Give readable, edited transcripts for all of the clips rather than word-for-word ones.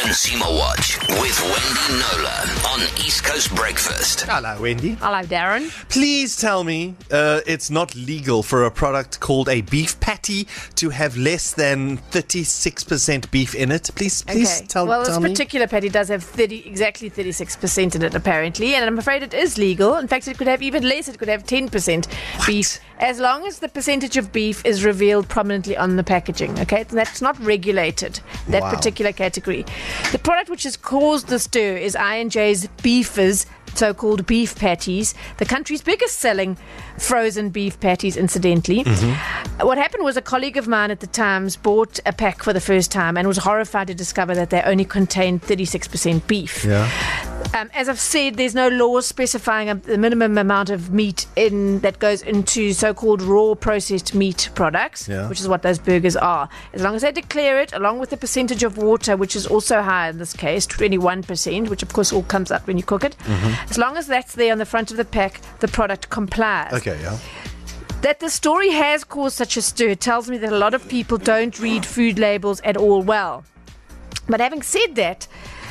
Consumer Watch with Wendy Knowler on East Coast Breakfast. Hello, Wendy. Hello, Darren. Please tell me it's not legal for a product called a beef patty to have less than 36% beef in it. Please tell this me. particular patty does have exactly 36% in it, apparently, and I'm afraid it is legal. In fact, it could have even less. It could have 10% beef, as long as the percentage of beef is revealed prominently on the packaging. Okay, that's not regulated, that particular category. The product which has caused the stir is I&J's Beefers, so-called beef patties, the country's biggest selling frozen beef patties, incidentally. What happened was a colleague of mine at the Times bought a pack for the first time and was horrified to discover that they only contained 36% beef. As I've said, there's no law specifying the minimum amount of meat that goes into so-called raw processed meat products, which is what those burgers are. As long as they declare it, along with the percentage of water, which is also high in this case, 21%, which of course all comes out when you cook it. As long as that's there on the front of the pack, the product complies. That the story has caused such a stir tells me that a lot of people don't read food labels at all well. But having said that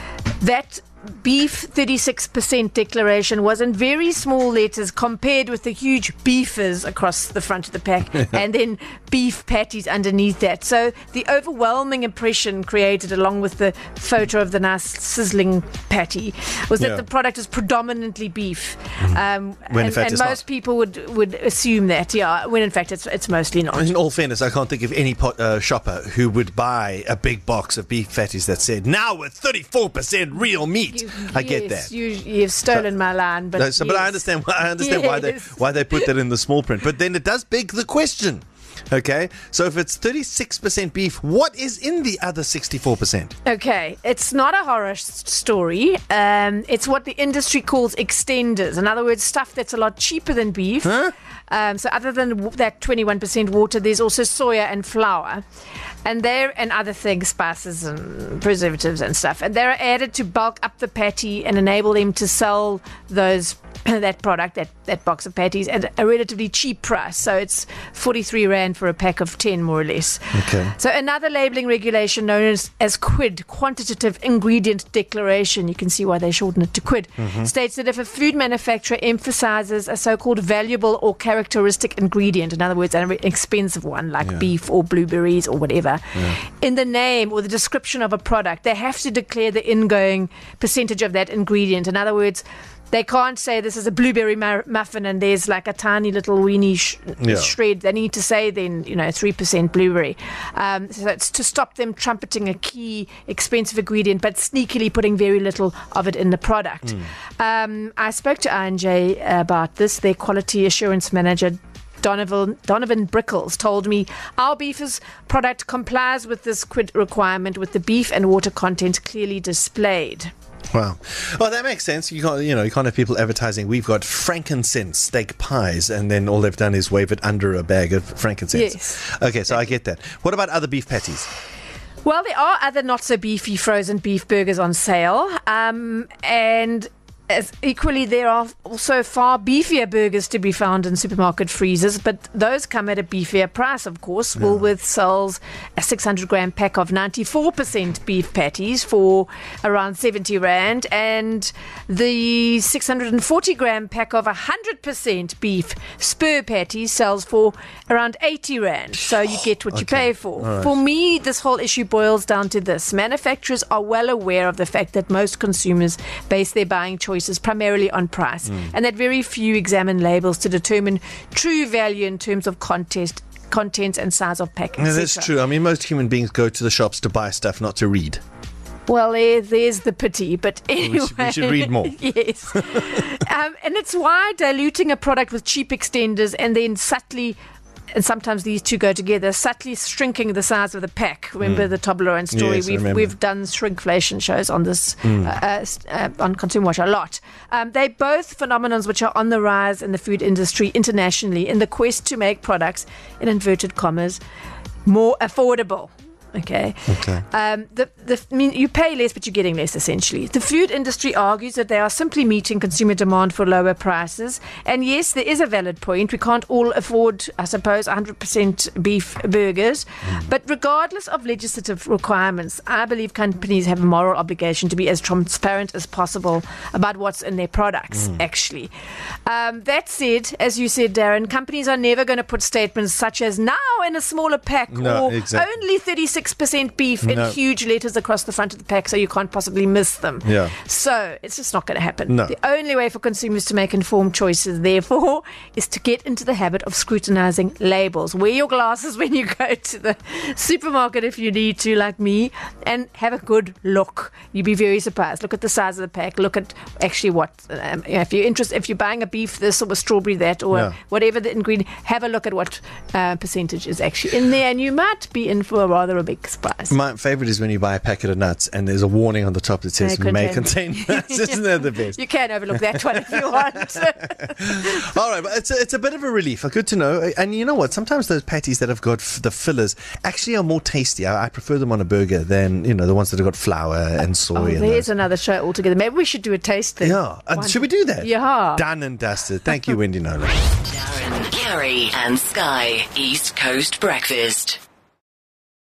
beef 36% declaration was in very small letters compared with the huge beefers across the front of the pack and then beef patties underneath that. So the overwhelming impression created, along with the photo of the nice sizzling patty, was that the product is predominantly beef. When in fact it's most people would assume that, when in fact it's mostly not. In all fairness, I can't think of any shopper who would buy a big box of beef patties that said, now with 34% real meat. I get that. You've stolen my line, but but I understand why they put that in the small print. But then it does beg the question. Okay, so if it's 36% beef, what is in the other 64%? Okay, it's not a horror story. It's what the industry calls extenders. In other words, stuff that's a lot cheaper than beef. So other than that 21% water, there's also soya and flour. And other things, spices and preservatives and stuff. And they're added to bulk up the patty and enable them to sell that product, that box of patties, at a relatively cheap price. So it's 43 Rand for a pack of 10, more or less. Okay. So another labelling regulation known as QID, Quantitative Ingredient Declaration, you can see why they shorten it to QID, states that if a food manufacturer emphasizes a so-called valuable or characteristic ingredient, in other words, an expensive one like beef or blueberries or whatever, in the name or the description of a product, they have to declare the ingoing percentage of that ingredient. In other words, they can't say this is a blueberry muffin and there's like a tiny little weeny shred. They need to say then, 3% blueberry. So it's to stop them trumpeting a key expensive ingredient but sneakily putting very little of it in the product. I spoke to I&J about this. Their quality assurance manager, Donovan Brickles, told me our beefers product complies with this QID requirement with the beef and water content clearly displayed. Wow. Well, that makes sense. You can't have people advertising, we've got frankincense steak pies, and then all they've done is wave it under a bag of frankincense. Yes. Okay, so I get that. What about other beef patties? Well, there are other not so beefy frozen beef burgers on sale, and as equally, there are also far beefier burgers to be found in supermarket freezers, but those come at a beefier price, of course. Woolworths sells a 600-gram pack of 94% beef patties for around 70 Rand, and the 640-gram pack of 100% beef spur patties sells for around 80 Rand. So you get what you pay for. Right. For me, this whole issue boils down to this. Manufacturers are well aware of the fact that most consumers base their buying choices primarily on price, and that very few examine labels to determine true value in terms of contents and size of packaging. No, that's true. I mean, most human beings go to the shops to buy stuff, not to read. Well, there's the pity, but anyway. We should read more. Yes. And it's why diluting a product with cheap extenders and then subtly, and sometimes these two go together, subtly shrinking the size of the pack. Remember the Toblerone story? Yes, we've done shrinkflation shows on this on Consumer Watch a lot. They're both phenomenons which are on the rise in the food industry internationally in the quest to make products, in inverted commas, more affordable. Okay. I mean, you pay less, but you're getting less, essentially. The food industry argues that they are simply meeting consumer demand for lower prices. And yes, there is a valid point. We can't all afford, I suppose, 100% beef burgers. But regardless of legislative requirements, I believe companies have a moral obligation to be as transparent as possible about what's in their products, actually. That said, as you said, Darren, companies are never going to put statements such as now in a smaller pack or only 36% beef in huge letters across the front of the pack so you can't possibly miss them. So it's just not going to happen. The only way for consumers to make informed choices, therefore, is to get into the habit of scrutinizing labels. Wear your glasses when you go to the supermarket if you need to, like me, and have a good look. You'd be very surprised. Look at the size of the pack. Look at actually what, if you're buying a beef this or a strawberry that or whatever the ingredient, have a look at what percentage is actually in there, and you might be in for a big surprise. My favorite is when you buy a packet of nuts and there's a warning on the top that says may contain nuts. Isn't that the best? You can overlook that one if you want. All right, but it's a bit of a relief. Good to know. And you know what? Sometimes those patties that have got the fillers actually are more tasty. I prefer them on a burger than the ones that have got flour and soy. There's another show altogether. Maybe we should do a tasting. Yeah. Should we do that? Yeah. Done and dusted. Thank you, Wendy Knowler. Darren, Gary, and Sky, East Coast Breakfast.